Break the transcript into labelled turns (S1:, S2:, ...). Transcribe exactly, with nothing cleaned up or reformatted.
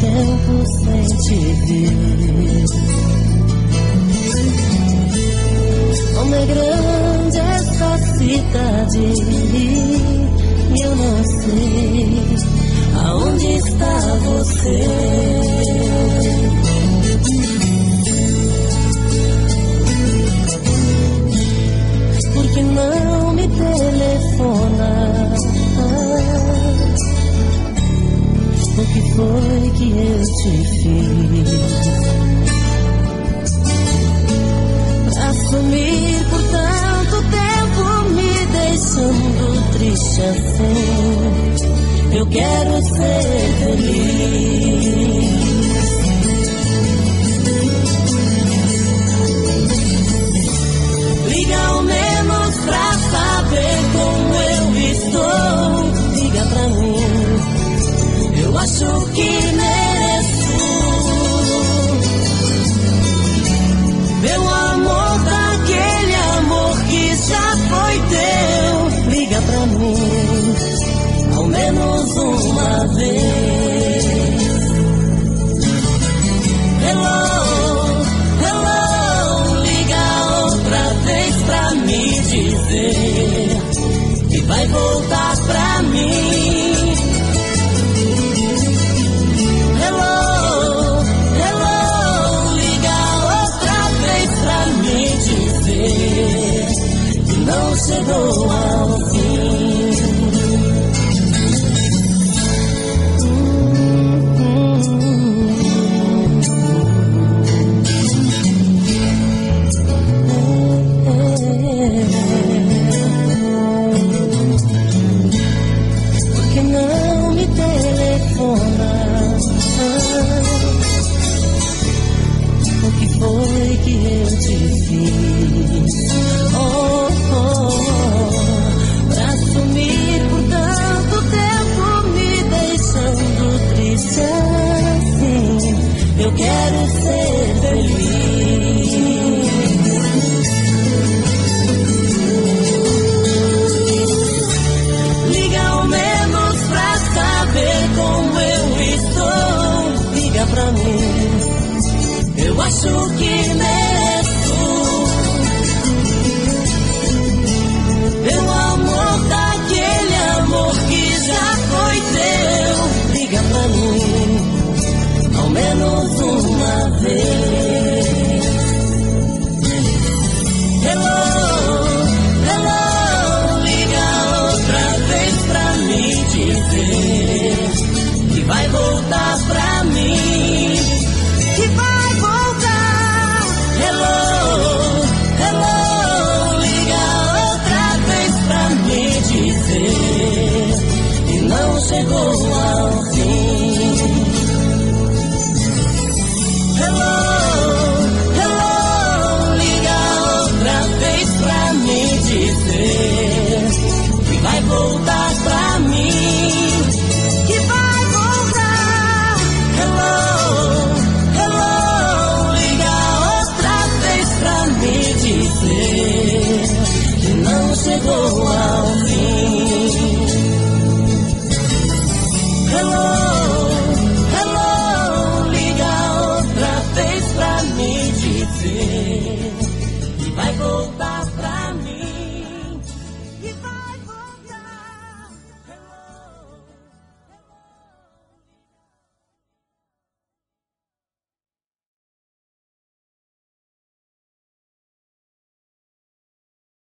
S1: tempo sem te ver. Como é grande essa cidade, e eu não sei aonde está você. Por que não me telefona? O que foi que eu te fiz pra sumir por tanto tempo, me deixando triste assim? Eu quero ser feliz. Liga ao menos pra saber como eu estou. Liga pra mim, eu acho que mereço. Meu amor, daquele amor que já foi teu. Liga pra mim, ao menos uma vez. Hello, hello, liga outra vez pra me dizer que vai voltar pra mim. Hello, hello, liga outra vez pra me dizer que não chegou ao fim. O que foi que eu te fiz? Oh, oh, oh, pra sumir por tanto tempo, me deixando triste assim. Eu quero ser feliz. Liga ao menos pra saber como eu estou. Liga pra mim, eu acho que mereço. Meu amor, daquele amor que já foi teu. Liga pra mim, ao menos uma vez. Hello, hello, liga outra vez pra me dizer que vai voltar pra mim. Que vai voltar. Hello, hello, liga outra vez pra me dizer que não chegou ao fim. Hello, hello, liga outra vez pra me dizer que vai voltar pra mim. Que vai voltar. Hello, hello, liga outra vez pra me dizer que não chegou a